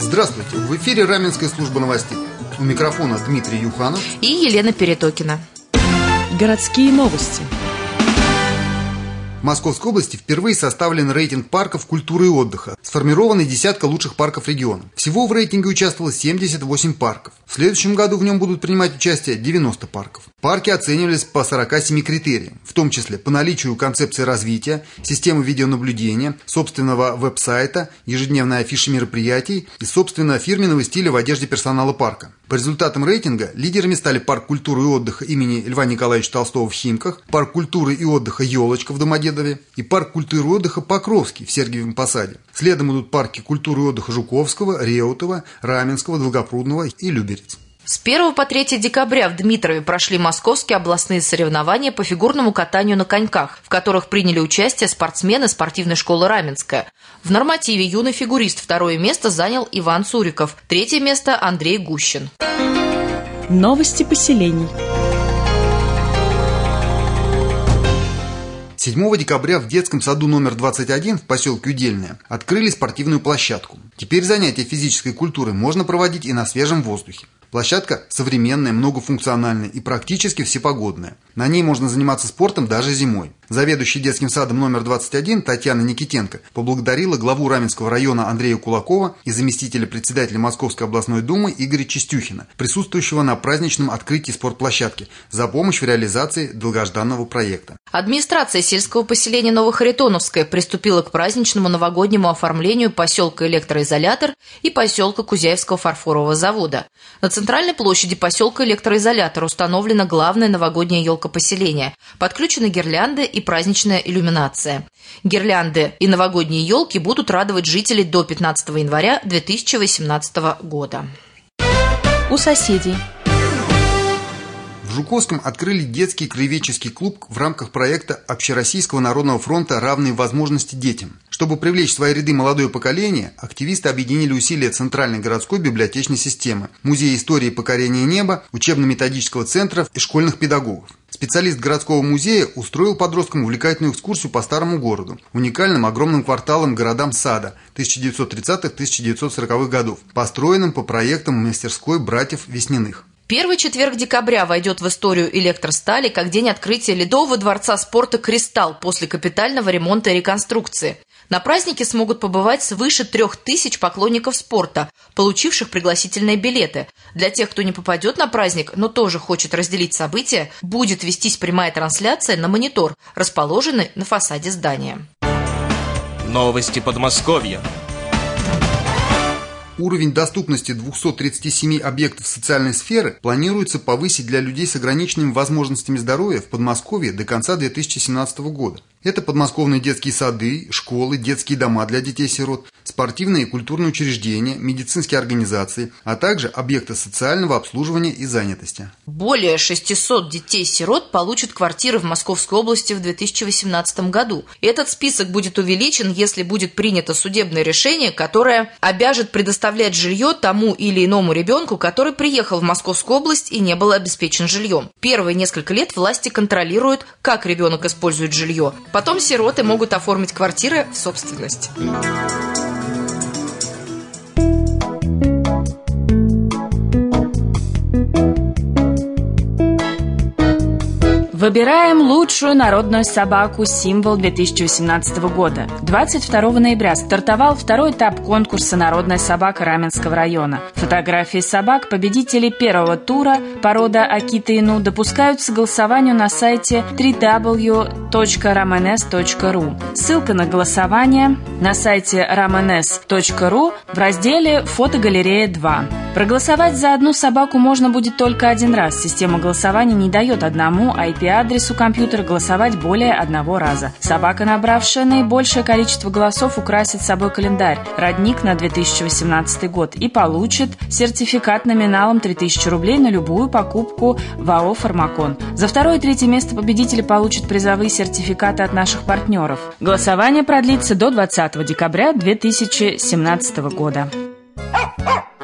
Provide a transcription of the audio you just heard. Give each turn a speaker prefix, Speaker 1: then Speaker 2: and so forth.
Speaker 1: Здравствуйте! В эфире Раменская служба новостей. У микрофона Дмитрий Юханов
Speaker 2: и Елена Перетокина.
Speaker 3: Городские новости.
Speaker 1: В Московской области впервые составлен рейтинг парков культуры и отдыха. Сформированы десятка лучших парков региона. Всего в рейтинге участвовало 78 парков. В следующем году в нем будут принимать участие 90 парков. Парки оценивались по 47 критериям, в том числе по наличию концепции развития, системы видеонаблюдения, собственного веб-сайта, ежедневной афиши мероприятий и, собственно, фирменного стиля в одежде персонала парка. По результатам рейтинга лидерами стали парк культуры и отдыха имени Льва Николаевича Толстого в Химках, парк культуры и отдыха «Елочка» в Домодедове и парк культуры и отдыха «Покровский» в Сергиевом Посаде. Следом идут парки культуры и отдыха Жуковского, Реутова, Раменского, Долгопрудного и Люберец.
Speaker 2: С 1 по 3 декабря в Дмитрове прошли московские областные соревнования по фигурному катанию на коньках, в которых приняли участие спортсмены спортивной школы «Раменская». В нормативе юный фигурист второе место занял Иван Цуриков, третье место Андрей Гущин.
Speaker 3: Новости поселений.
Speaker 1: 7 декабря в детском саду номер 21 в поселке Удельное открыли спортивную площадку. Теперь занятия физической культурой можно проводить и на свежем воздухе. Площадка современная, многофункциональная и практически всепогодная. На ней можно заниматься спортом даже зимой. Заведующий детским садом номер 21 Татьяна Никитенко поблагодарила главу Раменского района Андрея Кулакова и заместителя председателя Московской областной думы Игоря Чистюхина, присутствующего на праздничном открытии спортплощадки, за помощь в реализации долгожданного проекта.
Speaker 2: Администрация сельского поселения Новохаритоновское приступила к праздничному новогоднему оформлению поселка Электроизолятор и поселка Кузяевского фарфорового завода. На центральной площади поселка Электроизолятор установлена главная новогодняя елка поселения, подключены гирлянды и праздничная иллюминация. Гирлянды и новогодние елки будут радовать жителей до 15 января 2018 года.
Speaker 3: У соседей.
Speaker 1: В Жуковском открыли детский краеведческий клуб в рамках проекта Общероссийского народного фронта «Равные возможности детям». Чтобы привлечь в свои ряды молодое поколение, активисты объединили усилия Центральной городской библиотечной системы, Музея истории покорения неба, учебно-методического центра и школьных педагогов. Специалист городского музея устроил подросткам увлекательную экскурсию по старому городу, уникальным огромным кварталам городам сада 1930-1940-х годов, построенным по проектам мастерской братьев Весниных.
Speaker 2: Первый четверг декабря войдет в историю электростали как день открытия Ледового дворца спорта «Кристалл» после капитального ремонта и реконструкции. На празднике смогут побывать свыше 3000 поклонников спорта, получивших пригласительные билеты. Для тех, кто не попадет на праздник, но тоже хочет разделить события, будет вестись прямая трансляция на монитор, расположенный на фасаде здания.
Speaker 4: Новости Подмосковья.
Speaker 1: Уровень доступности 237 объектов социальной сферы планируется повысить для людей с ограниченными возможностями здоровья в Подмосковье до конца 2017 года. Это подмосковные детские сады, школы, детские дома для детей-сирот, спортивные и культурные учреждения, медицинские организации, а также объекты социального обслуживания и занятости.
Speaker 2: Более 600 детей-сирот получат квартиры в Московской области в 2018 году. Этот список будет увеличен, если будет принято судебное решение, которое обяжет предоставлять жилье тому или иному ребенку, который приехал в Московскую область и не был обеспечен жильем. Первые несколько лет власти контролируют, как ребенок использует жилье. Потом сироты могут оформить квартиры в собственность.
Speaker 3: Выбираем лучшую народную собаку «Символ» 2018 года. 22 ноября стартовал второй этап конкурса «Народная собака» Раменского района. Фотографии собак победителей первого тура порода Акита-Ину допускаются к голосованию на сайте www.ramenes.ru. Ссылка на голосование на сайте ramenes.ru в разделе «Фотогалерея 2». Проголосовать за одну собаку можно будет только один раз. Система голосования не дает одному IP-адресу компьютера голосовать более одного раза. Собака, набравшая наибольшее количество голосов, украсит собой календарь «Родник» на 2018 год и получит сертификат номиналом 3000 рублей на любую покупку в АО «Фармакон». За второе и третье место победители получат призовые сертификаты от наших партнеров. Голосование продлится до 20 декабря 2017 года.